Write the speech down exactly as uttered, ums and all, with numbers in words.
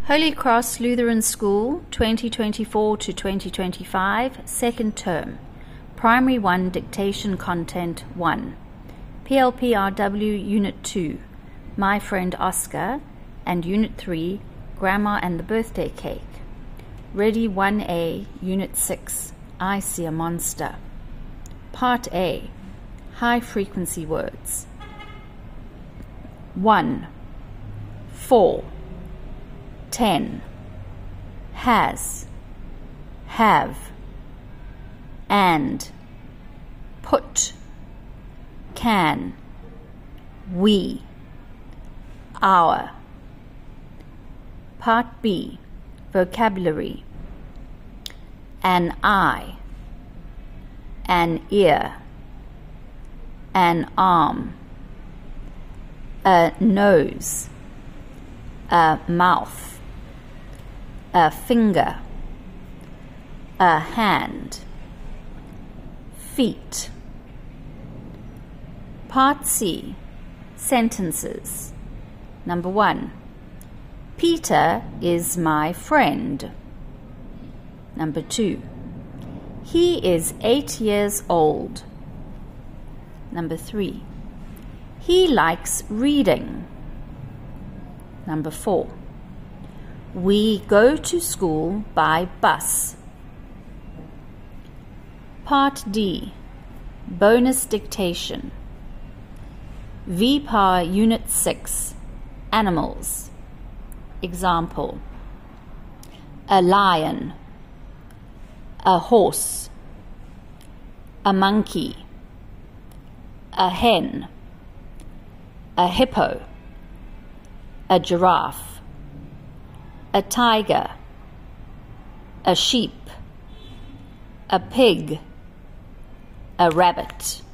Holy Cross Lutheran School, twenty twenty-four to twenty twenty-five, second term. Primary one Dictation Content one. P L P R W Unit two, My Friend Oscar, and Unit three, Grandma and the Birthday Cake. Ready one A, Unit six, I See a Monster. Part A, High Frequency Words. one. four. ten. Has. Have. And. Put. Can. We. Our. Part B, Vocabulary. An eye. An ear. An arm. A nose. A mouth. A finger. A hand. Feet. Part C, Sentences. Number one. Peter is my friend. Number two. He is eight years old. Number three. He likes reading. Number four. We go to school by bus. Part D, Bonus Dictation. V P A R Unit six, Animals. Example: a lion, a horse, a monkey, a hen, a hippo, a giraffe, a tiger, a sheep, a pig, a rabbit.